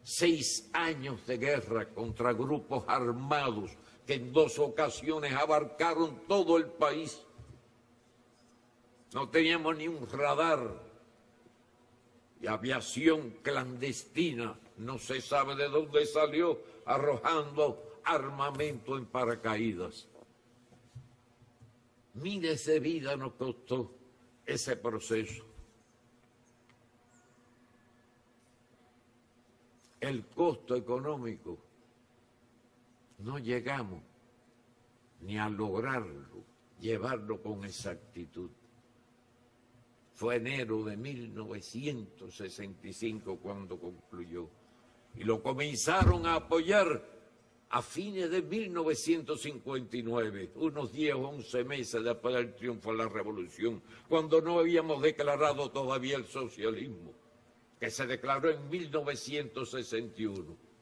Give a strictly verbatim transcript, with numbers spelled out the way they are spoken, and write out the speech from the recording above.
Seis años de guerra contra grupos armados que en dos ocasiones abarcaron todo el país. No teníamos ni un radar y aviación clandestina, no se sabe de dónde salió, arrojando armamento en paracaídas. Miles de vidas nos costó ese proceso. El costo económico, no llegamos ni a lograrlo, llevarlo con exactitud. Fue enero de mil novecientos sesenta y cinco cuando concluyó. Y lo comenzaron a apoyar a fines de mil novecientos cincuenta y nueve, unos diez o once meses después del triunfo de la Revolución, cuando no habíamos declarado todavía el socialismo, que se declaró en mil novecientos sesenta y uno.